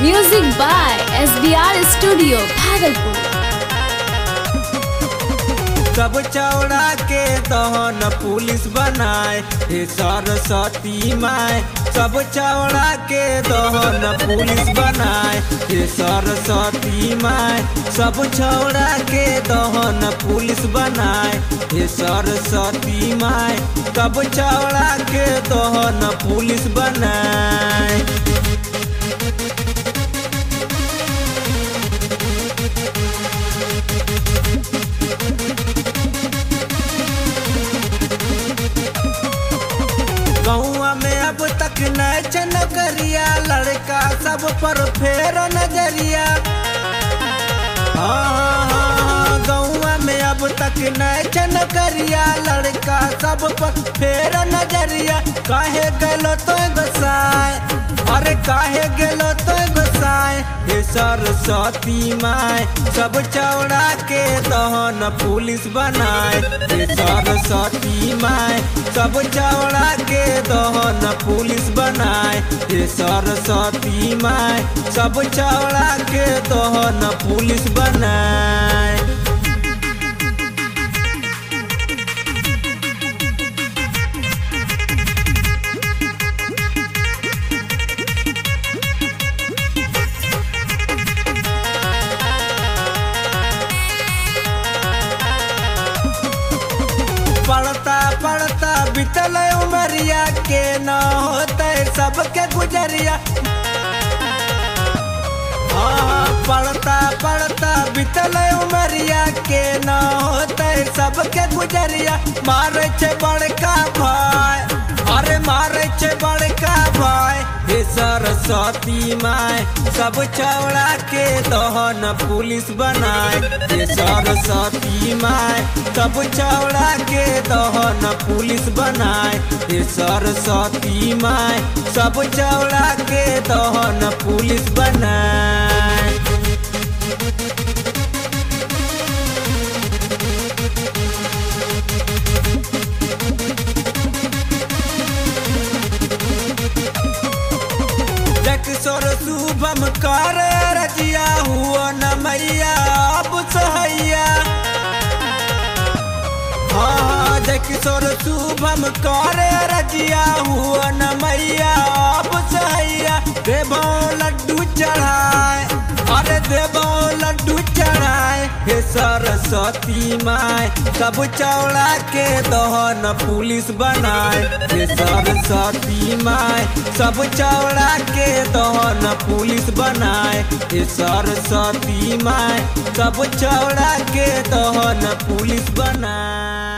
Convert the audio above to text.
Music by SBR Studio, Bhagalpur. सब चौड़ा के दहन पुलिस बनाए हे सरस्वती माए। सब चौड़ा के दहन पुलिस बनाए हे सरस्वती माए। सब चौड़ा के दहन पुलिस बनाए हे सरस्वती माए। सब चौड़ा के दहन पुलिस बनाए। गौआ में अब तक न नौकरिया, लड़का सब पर फेर नजरिया। हाँ, गौआ में अब तक न नौकरिया, लड़का सब पर फेर नजरिया। काहे गेलो तो गोसाए, अरे काहे गेलो तो गोसाए हे सरस्वती माए। सब चौड़ा के दहन पुलिस बनाए हे सरस्वती माए। सब चौड़ा के दहन पुलिस बनाए हे सरस्वती माए। सब चौड़ा के दहन पुलिस बनाए। पढ़ता पढ़ता बीतल उमरिया के न होते सबके गुजरिया। हाँ, पढ़ता पढ़ता बीतल उमरिया के न होते सबके गुजरिया। मारे छे बड़का भाई, अरे मारे छे बड़का भाई हे सरस्वती माए। सब चौड़ा के दहन पुलिस बनाए हे सरस्वती माए। सब चौड़ा के दहन पुलिस बनाए हे सरस्वती माए। सब चौड़ा के दहन पुलिस बनाए। किशोर शुभम कर रजिया हुआ न मैया अब सहैया। हाँ, जय किशोर शुभम कर रजिया हुआ न मैया अब सहैया। देवो लड्डू चढ़ाए, अरे देवो लड्डू चढ़ाए हे सरस्वती माए। सब चौड़ा के दहन पुलिस बनाए हे सरस्वती माए। सब चौड़ा के दहन पुलिस बनाए हे सरस्वती माए। सब चौड़ा के दहन पुलिस बनाए।